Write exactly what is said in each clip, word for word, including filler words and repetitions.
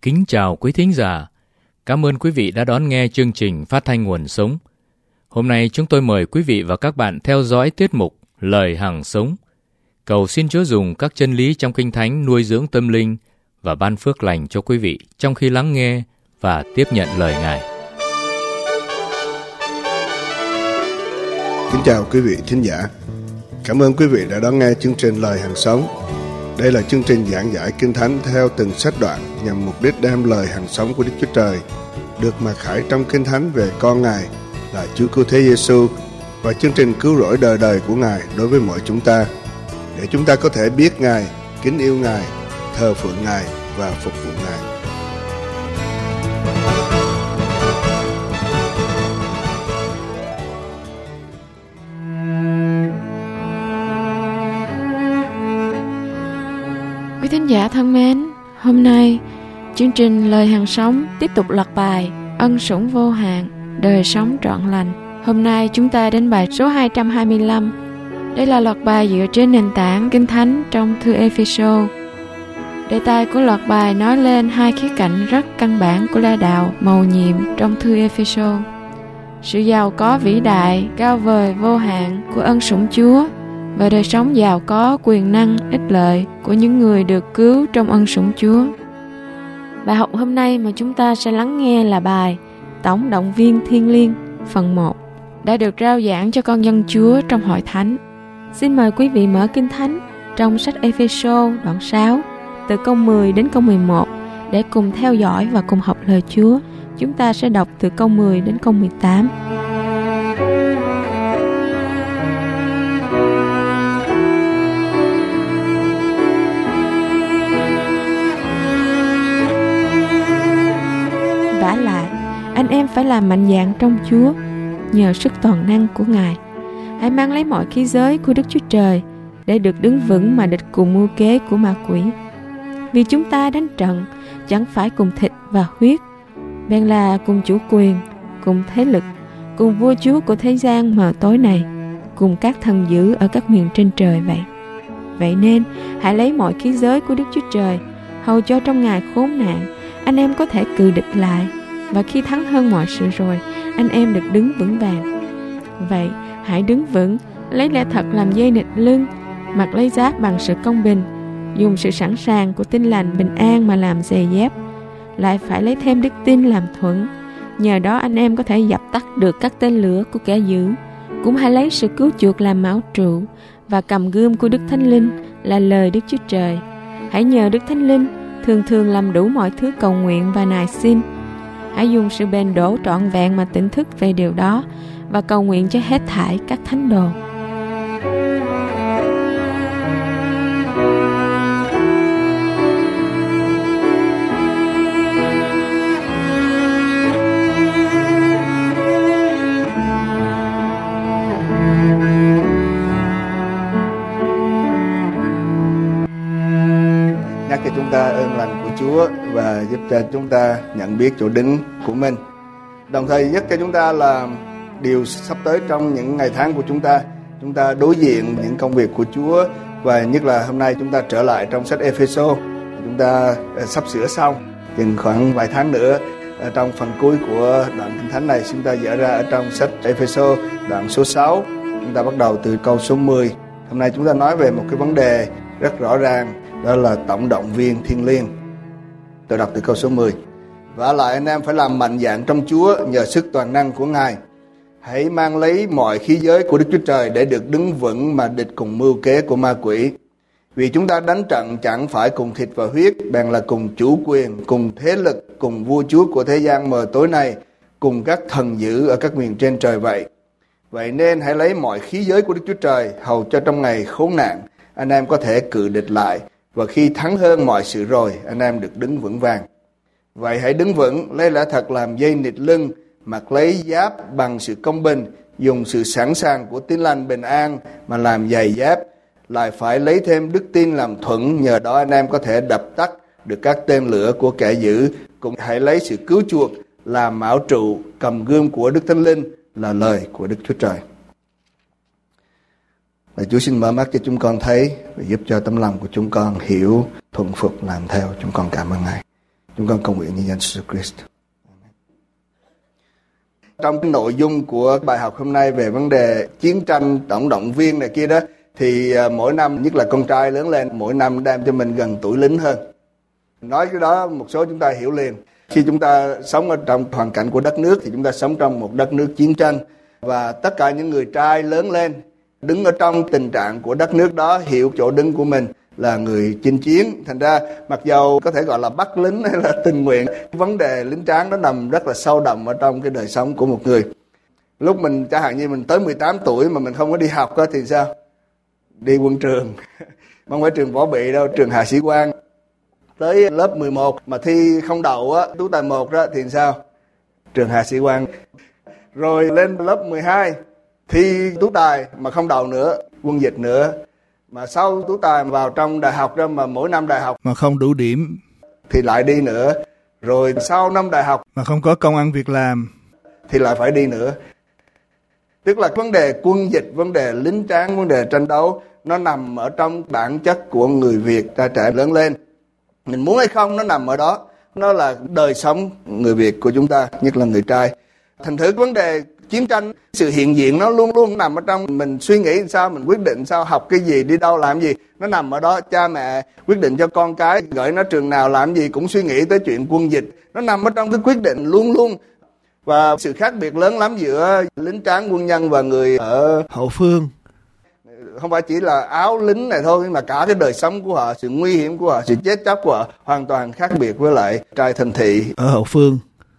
Kính chào quý thính giả. Cảm ơn quý vị đã đón nghe chương trình Phát thanh Nguồn Sống. Hôm nay chúng tôi mời quý vị và các bạn theo dõi tiết mục Lời Hằng Sống. Cầu xin Chúa dùng các chân lý trong Kinh Thánh nuôi dưỡng tâm linh và ban phước lành cho quý vị trong khi lắng nghe và tiếp nhận lời Ngài. Kính chào quý vị thính giả. Cảm ơn quý vị đã đón nghe chương trình Lời Hằng Sống. Đây là chương trình giảng giải Kinh Thánh theo từng sách đoạn nhằm mục đích đem lời hằng sống của Đức Chúa Trời được mặc khải trong Kinh Thánh về con Ngài là Chúa Cứu Thế Giêsu và chương trình cứu rỗi đời đời của Ngài đối với mọi chúng ta, để chúng ta có thể biết Ngài, kính yêu Ngài, thờ phượng Ngài và phục vụ Ngài. Quý thính giả thân mến, hôm nay chương trình Lời Hằng Sống tiếp tục loạt bài Ân Sủng Vô Hạn, Đời Sống Trọn Lành. Hôm nay chúng ta đến bài số hai trăm hai mươi lăm. Đây là loạt bài dựa trên nền tảng Kinh Thánh trong thư Ê-phê-sô. Đề tài của loạt bài nói lên hai khía cạnh rất căn bản của la đạo mầu nhiệm trong thư Ê-phê-sô: sự giàu có vĩ đại, cao vời, vô hạn của ân sủng Chúa và đời sống giàu có, quyền năng, ích lợi của những người được cứu trong ân sủng Chúa. Bài học hôm nay mà chúng ta sẽ lắng nghe là bài Tổng động viên thiêng liêng phần một, đã được rao giảng cho con dân Chúa trong hội thánh. Xin mời quý vị mở Kinh Thánh trong sách Ê-phê-sô đoạn sáu từ câu mười đến câu mười một để cùng theo dõi và cùng học lời Chúa. Chúng ta sẽ đọc từ câu mười đến câu mười tám. Vả lại, anh em phải làm mạnh dạn trong Chúa, nhờ sức toàn năng của Ngài. Hãy mang lấy mọi khí giới của Đức Chúa Trời để được đứng vững mà địch cùng mưu kế của ma quỷ. Vì chúng ta đánh trận chẳng phải cùng thịt và huyết, bèn là cùng chủ quyền, cùng thế lực, cùng vua chúa của thế gian mờ tối này, cùng các thần dữ ở các miền trên trời vậy. Vậy nên hãy lấy mọi khí giới của Đức Chúa Trời, hầu cho trong ngày khốn nạn anh em có thể cự địch lại, và khi thắng hơn mọi sự rồi, anh em được đứng vững vàng. Vậy hãy đứng vững, lấy lẽ thật làm dây nịt lưng, mặc lấy giáp bằng sự công bình, dùng sự sẵn sàng của tin lành bình an mà làm giày dép. Lại phải lấy thêm đức tin làm thuẫn, nhờ đó anh em có thể dập tắt được các tên lửa của kẻ dữ. Cũng hãy lấy sự cứu chuộc làm mão trụ, và cầm gươm của Đức Thánh Linh là lời Đức Chúa Trời. Hãy nhờ Đức Thánh Linh thường thường làm đủ mọi thứ cầu nguyện và nài xin. Hãy dùng sự bền đổ trọn vẹn mà tỉnh thức về điều đó, và cầu nguyện cho hết thảy các thánh đồ. Nhắc cho chúng ta ơn lành của Chúa và giúp cho chúng ta nhận biết chỗ đứng của mình. Đồng thời nhắc cho chúng ta là điều sắp tới trong những ngày tháng của chúng ta, chúng ta đối diện những công việc của Chúa, và nhất là hôm nay chúng ta trở lại trong sách Ê-phê-sô. Chúng ta sắp sửa xong, chừng khoảng vài tháng nữa, trong phần cuối của đoạn Kinh Thánh này, chúng ta dở ra ở trong sách Ê-phê-sô đoạn số sáu. Chúng ta bắt đầu từ câu số mười. Hôm nay chúng ta nói về một cái vấn đề rất rõ ràng, đó là tổng động viên thiêng liêng. Tôi đọc từ câu số mười. Vả lại anh em phải làm mạnh dạn trong Chúa, nhờ sức toàn năng của Ngài. Hãy mang lấy mọi khí giới của Đức Chúa Trời để được đứng vững mà địch cùng mưu kế của ma quỷ. Vì chúng ta đánh trận chẳng phải cùng thịt và huyết, bèn là cùng chủ quyền, cùng thế lực, cùng vua chúa của thế gian mờ tối này, cùng các thần dữ ở các miền trên trời vậy. Vậy nên hãy lấy mọi khí giới của Đức Chúa Trời, hầu cho trong ngày khốn nạn anh em có thể cự địch lại, và khi thắng hơn mọi sự rồi, anh em được đứng vững vàng. Vậy hãy đứng vững, lấy lẽ thật làm dây nịt lưng, mặc lấy giáp bằng sự công bình, dùng sự sẵn sàng của tin lành bình an mà làm giày dép. Lại phải lấy thêm đức tin làm thuẫn, nhờ đó anh em có thể đập tắt được các tên lửa của kẻ dữ. Cũng hãy lấy sự cứu chuộc làm mão trụ, cầm gươm của Đức Thánh Linh là lời của Đức Chúa Trời. Và Chúa xin mở mắt cho chúng con thấy và giúp cho tấm lòng của chúng con hiểu, thuận phục làm theo. Chúng con cảm ơn Ngài. Chúng con cầu nguyện như danh Jesus Christ. Trong cái nội dung của bài học hôm nay về vấn đề chiến tranh, tổng động viên này kia đó, thì mỗi năm, nhất là con trai lớn lên, mỗi năm đem cho mình gần tuổi lính hơn. Nói cái đó một số chúng ta hiểu liền. Khi chúng ta sống ở trong hoàn cảnh của đất nước thì chúng ta sống trong một đất nước chiến tranh. Và tất cả những người trai lớn lên, đứng ở trong tình trạng của đất nước đó, hiểu chỗ đứng của mình là người chinh chiến. Thành ra mặc dầu có thể gọi là bắt lính hay là tình nguyện, vấn đề lính tráng nó nằm rất là sâu đậm ở trong cái đời sống của một người. Lúc mình chẳng hạn như mình tới mười tám tuổi mà mình không có đi học đó, thì sao? Đi quân trường. Không phải trường võ bị đâu, trường hạ sĩ quan. Tới lớp mười một mà thi không đậu á, tú tài một đó, thì sao? Trường hạ sĩ quan. Rồi lên lớp mười hai thi tú tài mà không đậu nữa, quân dịch nữa. Mà sau tú tài vào trong đại học đó, mà mỗi năm đại học mà không đủ điểm thì lại đi nữa. Rồi sau năm đại học mà không có công ăn việc làm thì lại phải đi nữa. Tức là vấn đề quân dịch, vấn đề lính tráng, vấn đề tranh đấu, nó nằm ở trong bản chất của người Việt trai trẻ lớn lên. Mình muốn hay không, nó nằm ở đó. Nó là đời sống người Việt của chúng ta, nhất là người trai. Thành thử vấn đề chiến tranh, sự hiện diện nó luôn luôn nằm ở trong mình suy nghĩ sao, mình quyết định sao, học cái gì, đi đâu làm gì. Nó nằm ở đó. Cha mẹ quyết định cho con cái gửi nó trường nào làm gì cũng suy nghĩ tới chuyện quân dịch. Nó nằm ở trong cái quyết định luôn luôn. Và sự khác biệt lớn lắm giữa lính tráng quân nhân và người ở hậu phương. Không phải chỉ là áo lính này thôi, mà cả cái đời sống của họ, sự nguy hiểm của họ, sự chết chóc của họ hoàn toàn khác biệt với lại trai thành thị ở hậu phương.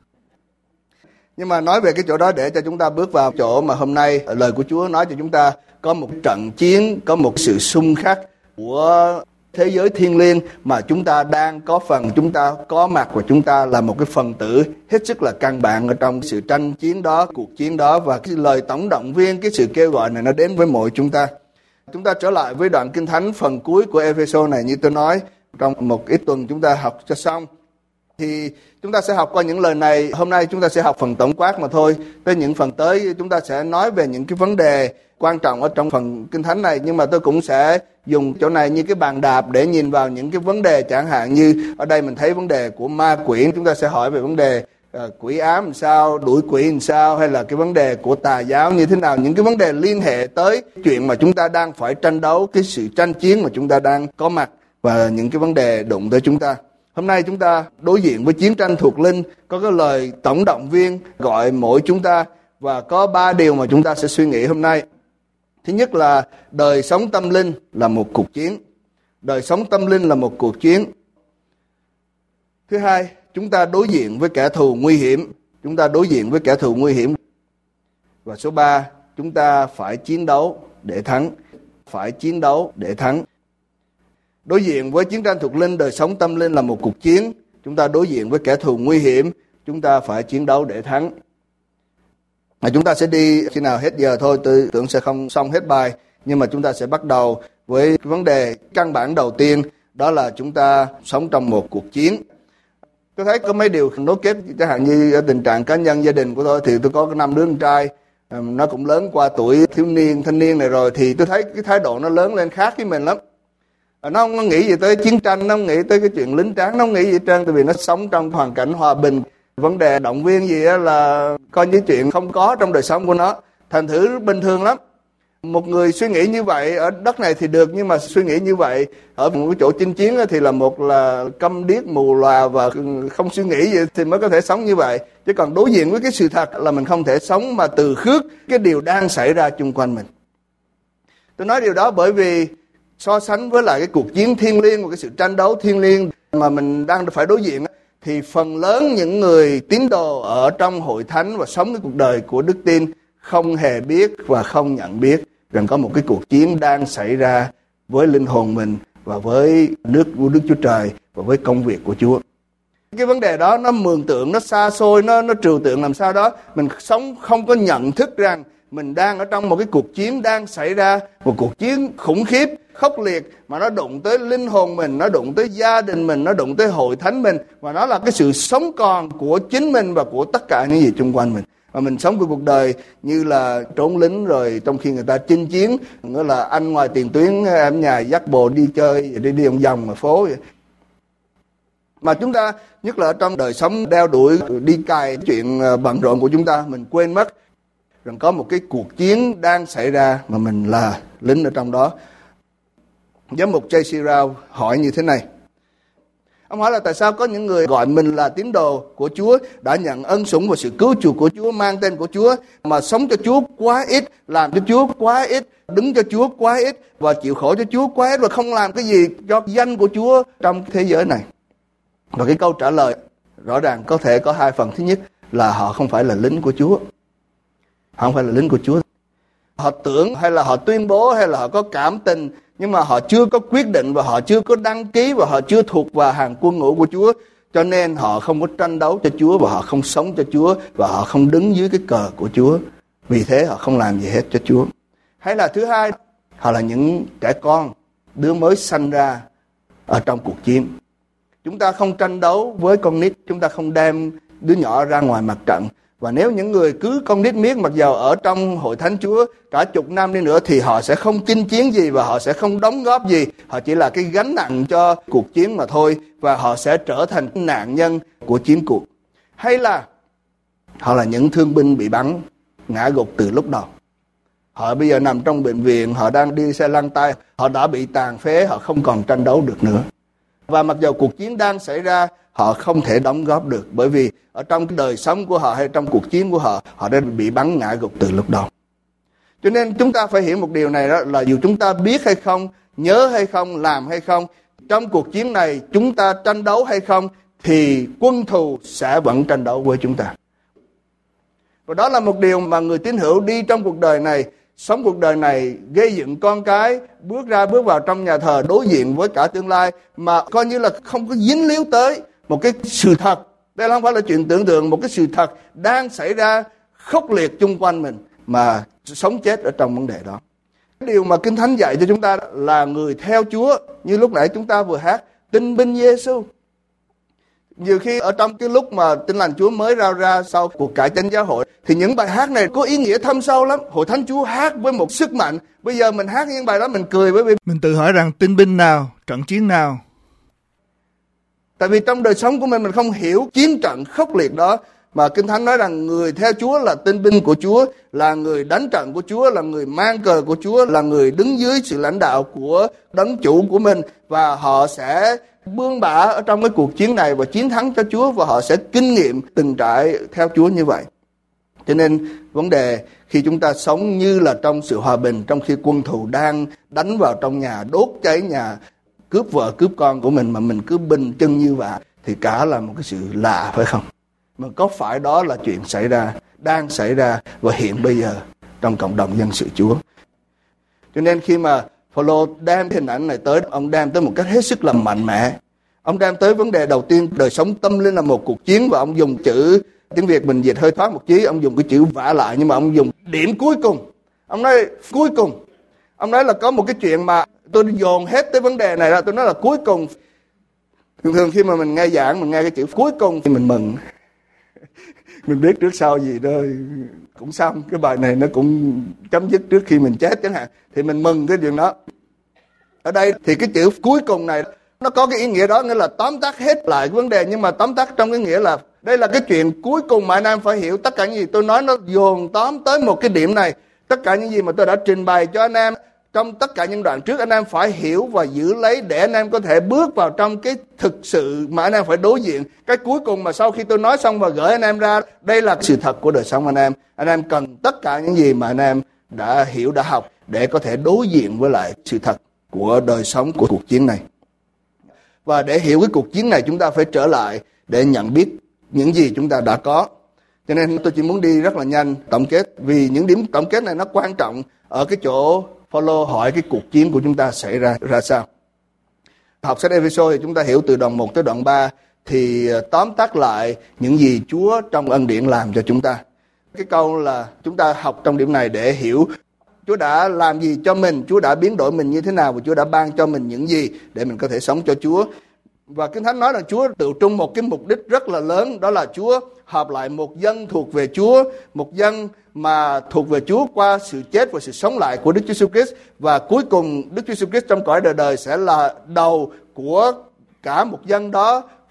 Nhưng mà nói về cái chỗ đó để cho chúng ta bước vào chỗ mà hôm nay lời của Chúa nói cho chúng ta có một trận chiến, có một sự xung khắc của thế giới thiêng liêng mà chúng ta đang có phần, chúng ta có mặt và chúng ta là một cái phần tử hết sức là căn bản ở trong sự tranh chiến đó, cuộc chiến đó. Và cái lời tổng động viên, cái sự kêu gọi này nó đến với mỗi chúng ta. Chúng ta trở lại với đoạn Kinh Thánh phần cuối của Ê-phê-sô này, như tôi nói, trong một ít tuần chúng ta học cho xong. Thì chúng ta sẽ học qua những lời này. Hôm nay chúng ta sẽ học phần tổng quát mà thôi. Tới những phần tới chúng ta sẽ nói về những cái vấn đề quan trọng ở trong phần Kinh Thánh này. Nhưng mà tôi cũng sẽ dùng chỗ này như cái bàn đạp để nhìn vào những cái vấn đề, chẳng hạn như ở đây mình thấy vấn đề của ma quỷ. Chúng ta sẽ hỏi về vấn đề uh, quỷ ám làm sao, đuổi quỷ làm sao, hay là cái vấn đề của tà giáo như thế nào. Những cái vấn đề liên hệ tới chuyện mà chúng ta đang phải tranh đấu, cái sự tranh chiến mà chúng ta đang có mặt, và những cái vấn đề đụng tới chúng ta. Hôm nay chúng ta đối diện với chiến tranh thuộc linh, có cái lời tổng động viên gọi mỗi chúng ta, và có ba điều mà chúng ta sẽ suy nghĩ hôm nay. Thứ nhất là đời sống tâm linh là một cuộc chiến. Đời sống tâm linh là một cuộc chiến. Thứ hai, chúng ta đối diện với kẻ thù nguy hiểm. Chúng ta đối diện với kẻ thù nguy hiểm. Và số ba, chúng ta phải chiến đấu để thắng. Phải chiến đấu để thắng. Đối diện với chiến tranh thuộc linh, đời sống tâm linh là một cuộc chiến. Chúng ta đối diện với kẻ thù nguy hiểm, chúng ta phải chiến đấu để thắng. Mà chúng ta sẽ đi khi nào hết giờ thôi, tôi tưởng sẽ không xong hết bài. Nhưng mà chúng ta sẽ bắt đầu với vấn đề căn bản đầu tiên, đó là chúng ta sống trong một cuộc chiến. Tôi thấy có mấy điều nối kết, chẳng hạn như ở tình trạng cá nhân gia đình của tôi, thì tôi có năm đứa con trai, nó cũng lớn qua tuổi thiếu niên, thanh niên này rồi, thì tôi thấy cái thái độ nó lớn lên khác với mình lắm. Nó không có nghĩ gì tới chiến tranh, nó không nghĩ tới cái chuyện lính tráng, nó không nghĩ gì hết trơn, tại vì nó sống trong hoàn cảnh hòa bình. Vấn đề động viên gì đó là coi như chuyện không có trong đời sống của nó. Thành thử bình thường lắm. Một người suy nghĩ như vậy ở đất này thì được, nhưng mà suy nghĩ như vậy ở một cái chỗ chinh chiến thì là một là câm điếc mù lòa và không suy nghĩ gì thì mới có thể sống như vậy. Chứ còn đối diện với cái sự thật là mình không thể sống mà từ khước cái điều đang xảy ra chung quanh mình. Tôi nói điều đó bởi vì so sánh với lại cái cuộc chiến thiêng liêng và cái sự tranh đấu thiêng liêng mà mình đang phải đối diện, thì phần lớn những người tín đồ ở trong hội thánh và sống cái cuộc đời của đức tin không hề biết và không nhận biết rằng có một cái cuộc chiến đang xảy ra với linh hồn mình và với nước của Đức Chúa Trời và với công việc của Chúa. Cái vấn đề đó nó mường tượng, nó xa xôi, nó, nó trừu tượng làm sao đó. Mình sống không có nhận thức rằng mình đang ở trong một cái cuộc chiến đang xảy ra, một cuộc chiến khủng khiếp, khốc liệt, mà nó đụng tới linh hồn mình, nó đụng tới gia đình mình, nó đụng tới hội thánh mình, và nó là cái sự sống còn của chính mình và của tất cả những gì xung quanh mình. Và mình sống cái cuộc đời như là trốn lính rồi, trong khi người ta chinh chiến, nghĩa là anh ngoài tiền tuyến, em nhà dắt bồ đi chơi, đi đi vòng vòng ngoài phố vậy. Mà chúng ta, nhất là trong đời sống đeo đuổi, đi cày chuyện bận rộn của chúng ta, mình quên mất rằng có một cái cuộc chiến đang xảy ra mà mình là lính ở trong đó. Giám mục J C Rao hỏi như thế này. Ông hỏi là tại sao có những người gọi mình là tín đồ của Chúa, đã nhận ân sủng và sự cứu chuộc của Chúa, mang tên của Chúa, mà sống cho Chúa quá ít, làm cho Chúa quá ít, đứng cho Chúa quá ít, và chịu khổ cho Chúa quá ít, và không làm cái gì cho danh của Chúa trong thế giới này. Và cái câu trả lời rõ ràng có thể có hai phần. Thứ nhất là họ không phải là lính của Chúa. Họ không phải là lính của Chúa. Họ tưởng hay là họ tuyên bố hay là họ có cảm tình, nhưng mà họ chưa có quyết định và họ chưa có đăng ký và họ chưa thuộc vào hàng quân ngũ của Chúa. Cho nên họ không có tranh đấu cho Chúa và họ không sống cho Chúa và họ không đứng dưới cái cờ của Chúa. Vì thế họ không làm gì hết cho Chúa. Hay là thứ hai, họ là những trẻ con, đứa mới sanh ra ở trong cuộc chiến. Chúng ta không tranh đấu với con nít, chúng ta không đem đứa nhỏ ra ngoài mặt trận. Và nếu những người cứ con nít miết mặc dầu ở trong hội thánh Chúa cả chục năm đi nữa thì họ sẽ không chinh chiến gì và họ sẽ không đóng góp gì. Họ chỉ là cái gánh nặng cho cuộc chiến mà thôi, và họ sẽ trở thành nạn nhân của chiến cuộc. Hay là họ là những thương binh bị bắn, ngã gục từ lúc đầu. Họ bây giờ nằm trong bệnh viện, họ đang đi xe lăn tay, họ đã bị tàn phế, họ không còn tranh đấu được nữa. Và mặc dầu cuộc chiến đang xảy ra, họ không thể đóng góp được, bởi vì ở trong cái đời sống của họ hay trong cuộc chiến của họ, họ đã bị bắn ngã gục từ lúc đầu. Cho nên chúng ta phải hiểu một điều này, đó là dù chúng ta biết hay không, nhớ hay không, làm hay không, trong cuộc chiến này chúng ta tranh đấu hay không, thì quân thù sẽ vẫn tranh đấu với chúng ta. Và đó là một điều mà người tín hữu đi trong cuộc đời này, sống cuộc đời này, gây dựng con cái, bước ra bước vào trong nhà thờ, đối diện với cả tương lai, mà coi như là không có dính líu tới một cái sự thật. Đây không phải là chuyện tưởng tượng, một cái sự thật đang xảy ra khốc liệt chung quanh mình, mà sống chết ở trong vấn đề đó. Điều mà Kinh Thánh dạy cho chúng ta là người theo Chúa, như lúc nãy chúng ta vừa hát, tin binh Giê-xu. Nhiều khi ở trong cái lúc mà Tin Lành Chúa mới rao ra sau cuộc cải chánh giáo hội, thì những bài hát này có ý nghĩa thâm sâu lắm. Hội thánh Chúa hát với một sức mạnh. Bây giờ mình hát những bài đó mình cười, bởi vì mình tự hỏi rằng tin binh nào, trận chiến nào. Tại vì trong đời sống của mình mình không hiểu chiến trận khốc liệt đó, mà Kinh Thánh nói rằng người theo Chúa là tinh binh của Chúa, là người đánh trận của Chúa, là người mang cờ của Chúa, là người đứng dưới sự lãnh đạo của đấng chủ của mình, và họ sẽ bươn bả ở trong cái cuộc chiến này và chiến thắng cho Chúa, và họ sẽ kinh nghiệm từng trải theo Chúa như vậy. Cho nên vấn đề khi chúng ta sống như là trong sự hòa bình, trong khi quân thù đang đánh vào trong nhà, đốt cháy nhà, cướp vợ cướp con của mình, mà mình cứ bình chân như vậy, thì cả là một cái sự lạ, phải không? Mà có phải đó là chuyện xảy ra, đang xảy ra và hiện bây giờ trong cộng đồng dân sự Chúa. Cho nên khi mà Phaolô đem hình ảnh này tới, ông đem tới một cách hết sức là mạnh mẽ. Ông đem tới vấn đề đầu tiên, đời sống tâm linh là một cuộc chiến, và ông dùng chữ, tiếng Việt mình dịch hơi thoát một chí, ông dùng cái chữ vả lại, nhưng mà ông dùng điểm cuối cùng. Ông nói cuối cùng. Ông nói là có một cái chuyện mà tôi dồn hết tới vấn đề này ra, tôi nói là cuối cùng. Thường thường khi mà mình nghe giảng, mình nghe cái chữ cuối cùng thì mình mừng. Mình biết trước sau gì đó cũng xong, cái bài này nó cũng chấm dứt trước khi mình chết chẳng hạn, thì mình mừng cái chuyện đó. Ở đây thì cái chữ cuối cùng này nó có cái ý nghĩa đó, nghĩa là tóm tắt hết lại cái vấn đề, nhưng mà tóm tắt trong cái nghĩa là đây là cái chuyện cuối cùng mà anh em phải hiểu. Tất cả những gì tôi nói nó dồn tóm tới một cái điểm này. Tất cả những gì mà tôi đã trình bày cho anh em trong tất cả những đoạn trước, anh em phải hiểu và giữ lấy để anh em có thể bước vào trong cái thực sự mà anh em phải đối diện. Cái cuối cùng mà sau khi tôi nói xong và gửi anh em ra, đây là sự thật của đời sống anh em. Anh em cần tất cả những gì mà anh em đã hiểu, đã học để có thể đối diện với lại sự thật của đời sống, của cuộc chiến này. Và để hiểu cái cuộc chiến này, chúng ta phải trở lại để nhận biết những gì chúng ta đã có. Cho nên tôi chỉ muốn đi rất là nhanh tổng kết, vì những điểm tổng kết này nó quan trọng ở cái chỗ Phaolô hỏi cái cuộc chiến của chúng ta xảy ra ra sao. Học sách Ê-phê-sô thì chúng ta hiểu từ đoạn một tới đoạn ba, thì tóm tắt lại những gì Chúa trong ân điển làm cho chúng ta. Cái câu là chúng ta học trong điểm này để hiểu Chúa đã làm gì cho mình, Chúa đã biến đổi mình như thế nào, và Chúa đã ban cho mình những gì để mình có thể sống cho Chúa. Và Kinh Thánh nói là Chúa tự trung một cái mục đích rất là lớn, đó là Chúa hợp lại một dân thuộc về Chúa, một dân mà thuộc về Chúa qua sự chết và sự sống lại của Đức Chúa Jesus Christ. Và cuối cùng Đức Chúa Jesus Christ trong cõi đời đời sẽ là đầu của cả một dân đó,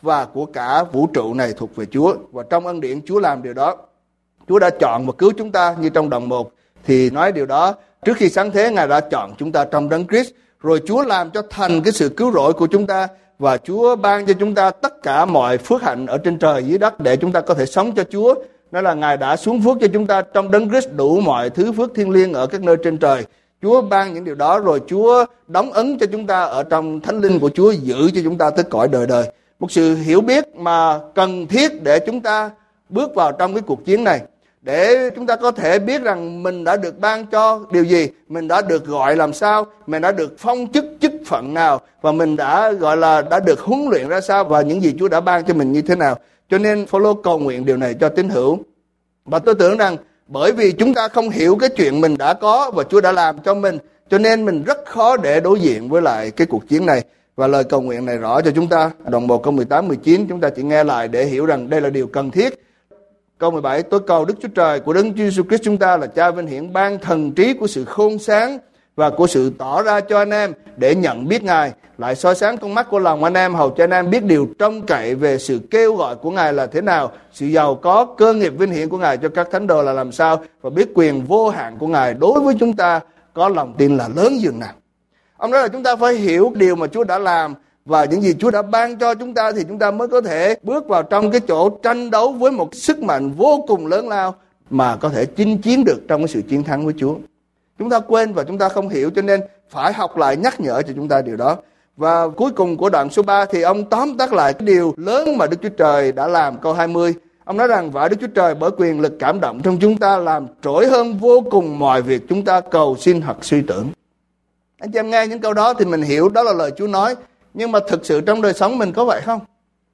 và của cả vũ trụ này thuộc về Chúa. Và trong ân điển Chúa làm điều đó. Chúa đã chọn và cứu chúng ta, như trong đoạn một thì nói điều đó. Trước khi sáng thế, Ngài đã chọn chúng ta trong Đấng Christ. Rồi Chúa làm cho thành cái sự cứu rỗi của chúng ta. Và Chúa ban cho chúng ta tất cả mọi phước hạnh ở trên trời dưới đất để chúng ta có thể sống cho Chúa. Đó là Ngài đã xuống phước cho chúng ta trong Đấng Christ đủ mọi thứ phước thiêng liêng ở các nơi trên trời. Chúa ban những điều đó, rồi Chúa đóng ấn cho chúng ta ở trong Thánh Linh của Chúa, giữ cho chúng ta tới cõi đời đời. Một sự hiểu biết mà cần thiết để chúng ta bước vào trong cái cuộc chiến này, để chúng ta có thể biết rằng mình đã được ban cho điều gì, mình đã được gọi làm sao, mình đã được phong chức chức phận nào, và mình đã gọi là đã được huấn luyện ra sao, và những gì Chúa đã ban cho mình như thế nào. Cho nên Phaolô cầu nguyện điều này cho tín hữu. Và tôi tưởng rằng bởi vì chúng ta không hiểu cái chuyện mình đã có và Chúa đã làm cho mình, cho nên mình rất khó để đối diện với lại cái cuộc chiến này. Và lời cầu nguyện này rõ cho chúng ta. Đoạn một câu mười tám mười chín chúng ta chỉ nghe lại để hiểu rằng đây là điều cần thiết. Câu mười bảy, tôi cầu Đức Chúa Trời của Đấng Chúa Jesus Christ chúng ta là Cha vinh hiển ban thần trí của sự khôn sáng và của sự tỏ ra cho anh em để nhận biết Ngài, lại soi sáng con mắt của lòng anh em, hầu cho anh em biết điều trông cậy về sự kêu gọi của Ngài là thế nào, sự giàu có cơ nghiệp vinh hiển của Ngài cho các thánh đồ là làm sao, và biết quyền vô hạn của Ngài đối với chúng ta có lòng tin là lớn dường nào. Ông nói là chúng ta phải hiểu điều mà Chúa đã làm và những gì Chúa đã ban cho chúng ta, thì chúng ta mới có thể bước vào trong cái chỗ tranh đấu với một sức mạnh vô cùng lớn lao mà có thể chinh chiến được trong cái sự chiến thắng với Chúa. Chúng ta quên và chúng ta không hiểu, cho nên phải học lại nhắc nhở cho chúng ta điều đó. Và cuối cùng của đoạn số ba thì ông tóm tắt lại cái điều lớn mà Đức Chúa Trời đã làm, câu hai mươi. Ông nói rằng và Đức Chúa Trời bởi quyền lực cảm động trong chúng ta làm trỗi hơn vô cùng mọi việc chúng ta cầu xin hoặc suy tưởng. Anh chị em nghe những câu đó thì mình hiểu đó là lời Chúa nói. Nhưng mà thực sự trong đời sống mình có vậy không?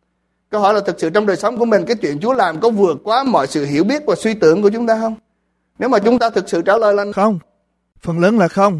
Câu hỏi là thực sự trong đời sống của mình cái chuyện Chúa làm có vượt quá mọi sự hiểu biết và suy tưởng của chúng ta không? Nếu mà chúng ta thực sự trả lời là không, phần lớn là không.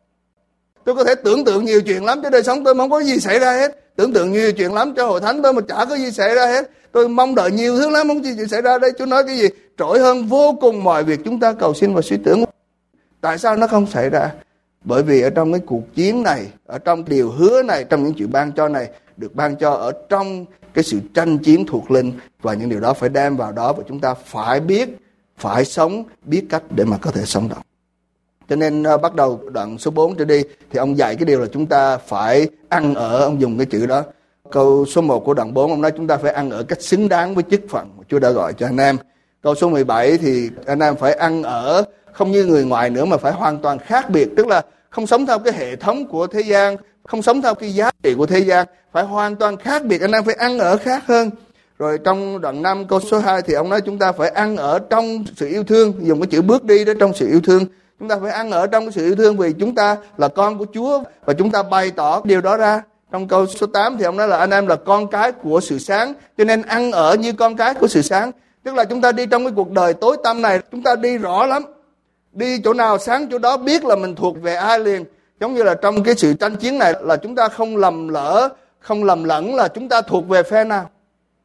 Tôi có thể tưởng tượng nhiều chuyện lắm cho đời sống tôi mà không có gì xảy ra hết. Tưởng tượng nhiều chuyện lắm cho hội thánh tôi mà chả có gì xảy ra hết. Tôi mong đợi nhiều thứ lắm, không có gì xảy ra. Đây Chúa nói cái gì? Trỗi hơn vô cùng mọi việc chúng ta cầu xin và suy tưởng. Tại sao nó không xảy ra? Bởi vì ở trong cái cuộc chiến này, ở trong điều hứa này, trong những chuyện ban cho này, được ban cho ở trong cái sự tranh chiến thuộc linh, và những điều đó phải đem vào đó, và chúng ta phải biết, phải sống, biết cách để mà có thể sống động. Cho nên uh, bắt đầu đoạn số bốn trở đi thì ông dạy cái điều là chúng ta phải ăn ở, ông dùng cái chữ đó. Câu số một của đoạn bốn ông nói chúng ta phải ăn ở cách xứng đáng với chức phận mà Chúa đã gọi cho anh em. Câu số mười bảy thì anh em phải ăn ở không như người ngoài nữa mà phải hoàn toàn khác biệt, tức là không sống theo cái hệ thống của thế gian, không sống theo cái giá trị của thế gian, phải hoàn toàn khác biệt, anh em phải ăn ở khác hơn. Rồi trong đoạn năm câu số hai thì ông nói chúng ta phải ăn ở trong sự yêu thương, dùng cái chữ bước đi đó, trong sự yêu thương. Chúng ta phải ăn ở trong cái sự yêu thương vì chúng ta là con của Chúa và chúng ta bày tỏ điều đó ra. Trong câu số tám thì ông nói là anh em là con cái của sự sáng, cho nên ăn ở như con cái của sự sáng. Tức là chúng ta đi trong cái cuộc đời tối tăm này, chúng ta đi rõ lắm. Đi chỗ nào sáng chỗ đó, biết là mình thuộc về ai liền. Giống như là trong cái sự tranh chiến này là chúng ta không lầm lỡ, không lầm lẫn là chúng ta thuộc về phe nào.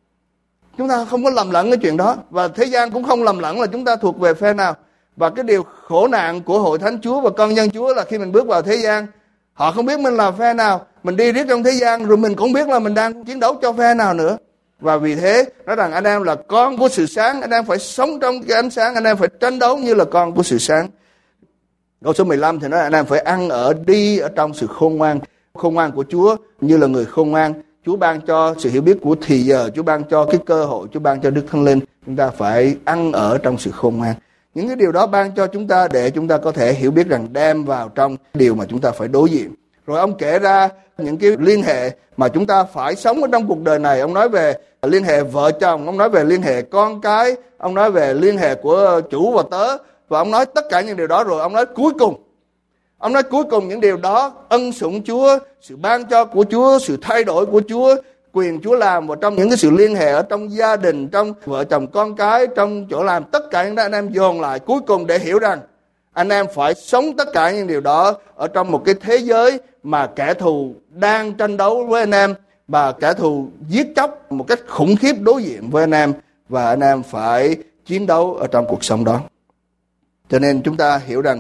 Chúng ta không có lầm lẫn cái chuyện đó. Và thế gian cũng không lầm lẫn là chúng ta thuộc về phe nào. Và cái điều khổ nạn của hội thánh Chúa và con dân Chúa là khi mình bước vào thế gian, họ không biết mình là phe nào. Mình đi riết trong thế gian rồi mình cũng biết là mình đang chiến đấu cho phe nào nữa. Và vì thế nói rằng anh em là con của sự sáng, anh em phải sống trong cái ánh sáng, anh em phải tranh đấu như là con của sự sáng. Câu số mười lăm thì nói anh em phải ăn ở đi ở trong sự khôn ngoan. Khôn ngoan của Chúa như là người khôn ngoan. Chúa ban cho sự hiểu biết của thì giờ, Chúa ban cho cái cơ hội, Chúa ban cho Đức Thánh Linh. Chúng ta phải ăn ở trong sự khôn ngoan. Những cái điều đó ban cho chúng ta để chúng ta có thể hiểu biết rằng đem vào trong điều mà chúng ta phải đối diện. Rồi ông kể ra những cái liên hệ mà chúng ta phải sống ở trong cuộc đời này. Ông nói về liên hệ vợ chồng, ông nói về liên hệ con cái, ông nói về liên hệ của chủ và tớ. Và ông nói tất cả những điều đó rồi ông nói cuối cùng. Ông nói cuối cùng những điều đó, ân sủng Chúa, sự ban cho của Chúa, sự thay đổi của Chúa, quyền Chúa làm vào trong những cái sự liên hệ ở trong gia đình, trong vợ chồng con cái, trong chỗ làm, tất cả những đó anh em dồn lại cuối cùng để hiểu rằng anh em phải sống tất cả những điều đó ở trong một cái thế giới mà kẻ thù đang tranh đấu với anh em, và kẻ thù giết chóc một cách khủng khiếp đối diện với anh em, và anh em phải chiến đấu ở trong cuộc sống đó. Cho nên chúng ta hiểu rằng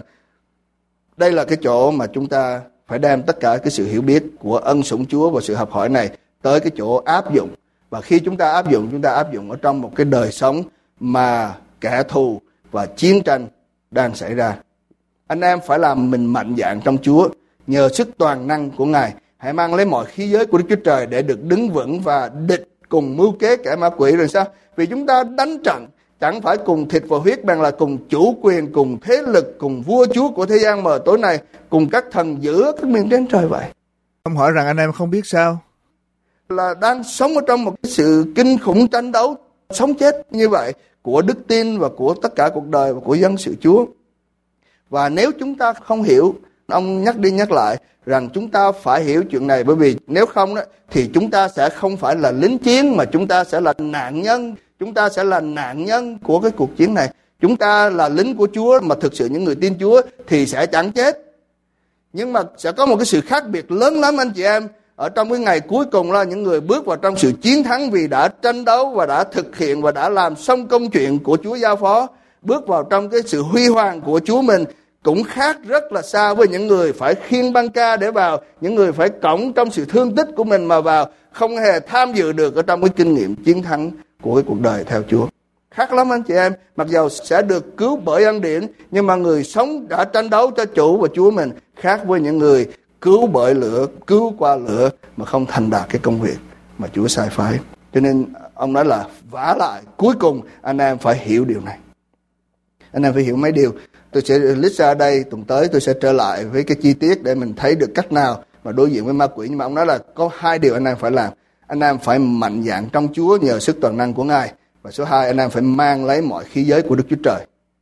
đây là cái chỗ mà chúng ta phải đem tất cả cái sự hiểu biết của ân sủng Chúa và sự học hỏi này tới cái chỗ áp dụng Và khi chúng ta áp dụng, chúng ta áp dụng ở trong một cái đời sống mà kẻ thù và chiến tranh đang xảy ra. Anh em phải làm mình mạnh dạn trong Chúa, nhờ sức toàn năng của Ngài. Hãy mang lấy mọi khí giới của Đức Chúa Trời để được đứng vững và địch cùng mưu kế kẻ ma quỷ. Rồi sao? Vì chúng ta đánh trận chẳng phải cùng thịt và huyết, bằng là cùng chủ quyền, cùng thế lực, cùng vua chúa của thế gian mờ tối này, cùng các thần dữ các miền trên trời vậy. Ông hỏi rằng anh em không biết sao? Là đang sống ở trong một cái sự kinh khủng tranh đấu, sống chết như vậy, của đức tin và của tất cả cuộc đời và của dân sự Chúa. Và nếu chúng ta không hiểu, ông nhắc đi nhắc lại rằng chúng ta phải hiểu chuyện này, bởi vì nếu không đó, thì chúng ta sẽ không phải là lính chiến, mà chúng ta sẽ là nạn nhân. Chúng ta sẽ là nạn nhân của cái cuộc chiến này. Chúng ta là lính của Chúa, mà thực sự những người tin Chúa thì sẽ chẳng chết. Nhưng mà sẽ có một cái sự khác biệt lớn lắm anh chị em. Ở trong cái ngày cuối cùng là những người bước vào trong sự chiến thắng, vì đã tranh đấu và đã thực hiện và đã làm xong công chuyện của Chúa giao phó. Bước vào trong cái sự huy hoàng của Chúa mình cũng khác rất là xa với những người phải khiêng băng ca để vào, những người phải cõng trong sự thương tích của mình mà vào, không hề tham dự được ở trong cái kinh nghiệm chiến thắng của cái cuộc đời theo Chúa. Khác lắm anh chị em. Mặc dầu sẽ được cứu bởi ân điển, nhưng mà người sống đã tranh đấu cho chủ và Chúa mình khác với những người cứu bởi lửa, cứu qua lửa mà không thành đạt cái công việc mà Chúa sai phái. Cho nên ông nói là vả lại, cuối cùng anh em phải hiểu điều này. Anh em phải hiểu mấy điều. Tôi sẽ list ra đây, tuần tới tôi sẽ trở lại với cái chi tiết để mình thấy được cách nào mà đối diện với ma quỷ. Nhưng mà ông nói là có hai điều anh em phải làm. Anh em phải mạnh dạn trong Chúa nhờ sức toàn năng của Ngài. Và số hai, anh em phải mang lấy mọi khí giới của Đức Chúa Trời.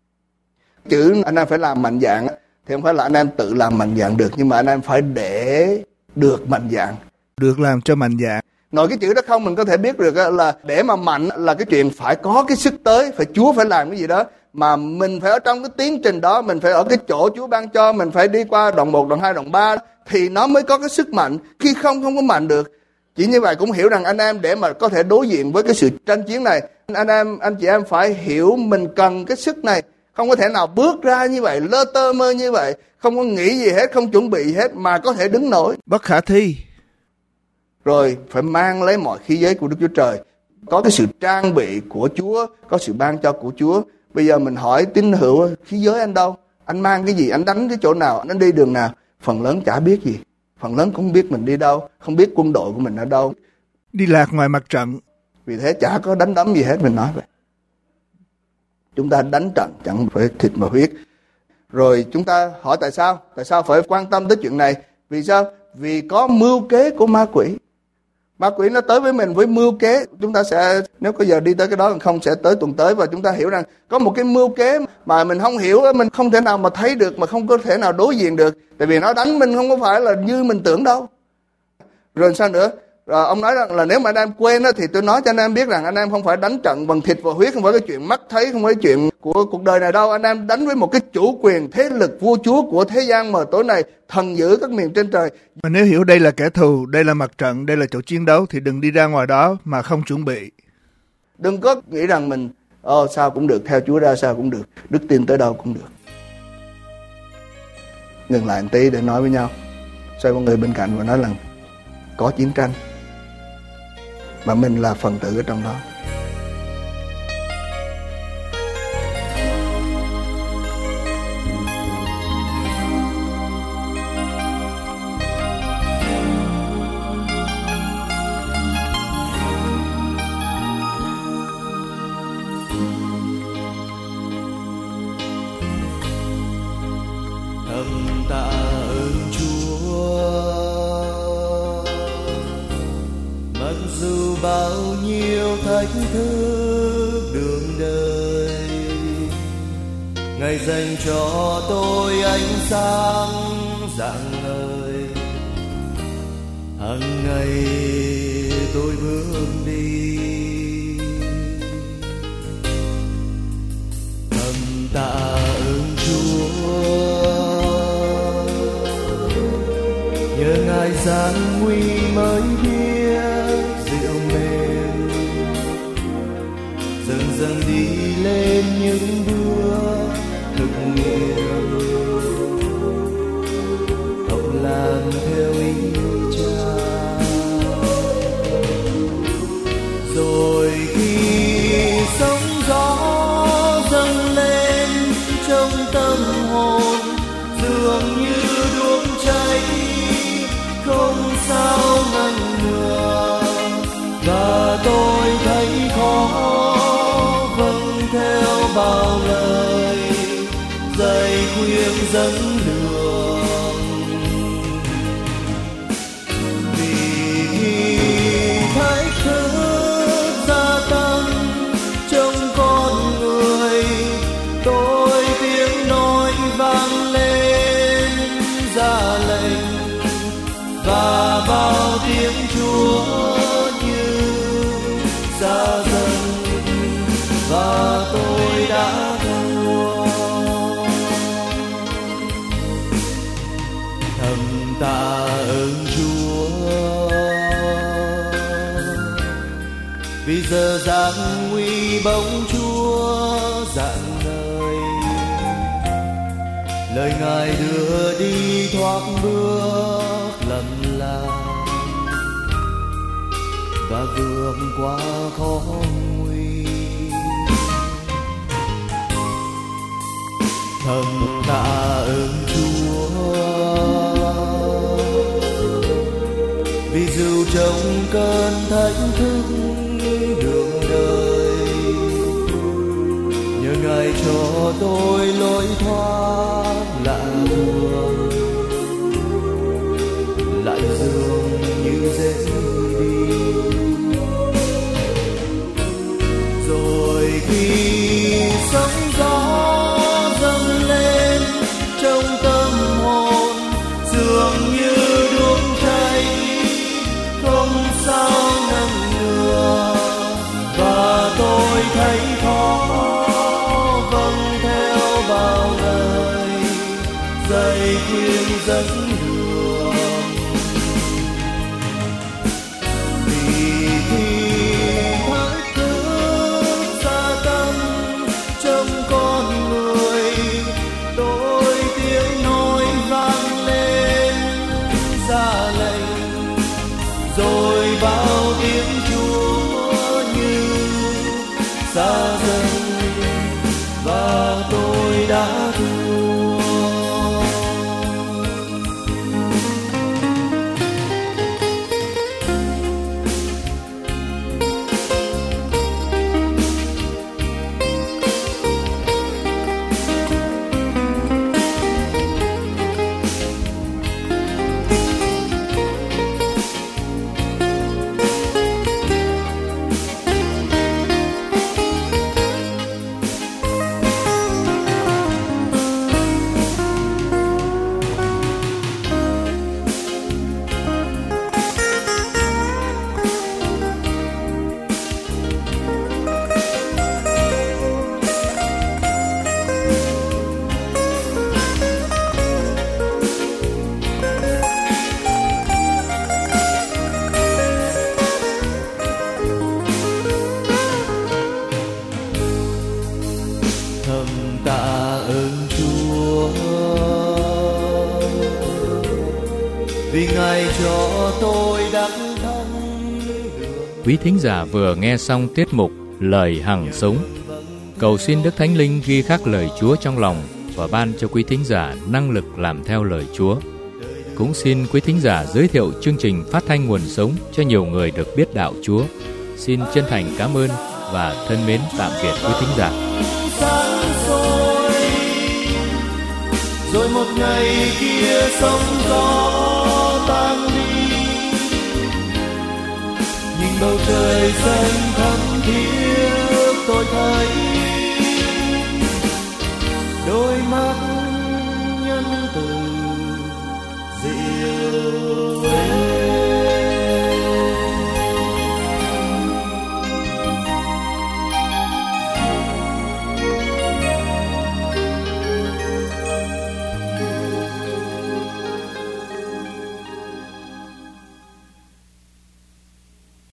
Chữ anh em phải làm mạnh dạn thì không phải là anh em tự làm mạnh dạn được, nhưng mà anh em phải để được mạnh dạn. Được làm cho mạnh dạn. Nói cái chữ đó không mình có thể biết được là để mà mạnh là cái chuyện phải có cái sức tới, phải Chúa phải làm cái gì đó. Mà mình phải ở trong cái tiến trình đó, mình phải ở cái chỗ Chúa ban cho, mình phải đi qua đoạn một, đoạn hai, đoạn ba thì nó mới có cái sức mạnh. Khi không, không có mạnh được. Chỉ như vậy cũng hiểu rằng anh em để mà có thể đối diện với cái sự tranh chiến này, anh em, anh chị em phải hiểu mình cần cái sức này. Không có thể nào bước ra như vậy, lơ tơ mơ như vậy, không có nghĩ gì hết, không chuẩn bị gì hết mà có thể đứng nổi. Bất khả thi. Rồi phải mang lấy mọi khí giới của Đức Chúa Trời. Có cái sự trang bị của Chúa, có sự ban cho của Chúa. Bây giờ mình hỏi tín hữu, khí giới anh đâu? Anh mang cái gì? Anh đánh cái chỗ nào? Anh đi đường nào? Phần lớn chả biết gì. Phần lớn cũng không biết mình đi đâu, không biết quân đội của mình ở đâu. Đi lạc ngoài mặt trận. Vì thế chả có đánh đấm gì hết, mình nói vậy. Chúng ta đánh trận chẳng phải thịt mà huyết. Rồi chúng ta hỏi tại sao? Tại sao phải quan tâm tới chuyện này? Vì sao? Vì có mưu kế của ma quỷ. Ma quỷ nó tới với mình với mưu kế. Chúng ta sẽ, nếu có giờ đi tới cái đó không, sẽ tới tuần tới. Và chúng ta hiểu rằng có một cái mưu kế mà mình không hiểu, mình không thể nào mà thấy được, mà không có thể nào đối diện được. Tại vì nó đánh mình không có phải là như mình tưởng đâu. Rồi sao nữa? Rồi ông nói rằng là nếu mà anh em quên đó, thì tôi nói cho anh em biết rằng anh em không phải đánh trận bằng thịt và huyết, không phải cái chuyện mắt thấy, không phải cái chuyện của cuộc đời này đâu. Anh em đánh với một cái chủ quyền thế lực vua chúa của thế gian mờ tối này, thần dữ các miền trên trời. Mà nếu hiểu đây là kẻ thù, đây là mặt trận, đây là chỗ chiến đấu, thì đừng đi ra ngoài đó mà không chuẩn bị. Đừng có nghĩ rằng mình Ồ sao cũng được, theo Chúa ra sao cũng được, đức tin tới đâu cũng được. Ngừng lại một tí để nói với nhau. Xoay qua người bên cạnh và nói rằng có chiến tranh mà mình là phần tử ở trong đó. Thầm tạ ơn Chúa, mặc dù bao nhiêu thách thức đường đời, Ngài dành cho tôi ánh sáng rạng ngời. Hằng ngày tôi bước đi, thầm tạ ơn Chúa, nhờ Ngài gian nguy mới biết dịu mềm, dần dần đi lên những bước thực nghiệm, học làm theo ý Cha. dẫn đường. Vì thách thức gia tăng trong con người, tôi tiếng nói vang lên ra lệnh, và bao tiếng Chúa như xa dần, và tôi đã thua. Thầm tạ ơn Chúa vì giờ giang nguy bóng Chúa rạng ngời, lời Ngài đưa đi thoát bước lầm lạc và vượt qua khó nguy. Thầm tạ ơn Chúa vì dù trong cơn thách thức đường đời, nhờ Ngài cho tôi lối thoát lạ thường, lại dường như dễ đi. Rồi khi sóng gió dâng lên trong tâm hồn, dường như đuốc cháy không sao nằm ngừa, và tôi thấy khó vâng theo bao lời dạy khuyên dẫn đường. Vì khi thách thức gia tăng trong con người, tôi tiếng nói vang lên ra lệnh, rồi bao tiếng Chúa như xa dần, và tôi đã thua. Thầm tạ ơn Chúa vì Ngài cho tôi đắc thắng đường. Quý thính giả vừa nghe xong tiết mục Lời Hằng Sống. Cầu xin Đức Thánh Linh ghi khắc lời Chúa trong lòng và ban cho quý thính giả năng lực làm theo lời Chúa. Cũng xin quý thính giả giới thiệu chương trình phát thanh Nguồn Sống cho nhiều người được biết đạo Chúa. Xin chân thành cảm ơn và thân mến tạm biệt quý thính giả. Sáng soi, rồi một ngày kia sóng gió tan đi, nhìn bầu trời xanh thắm thiết tôi thấy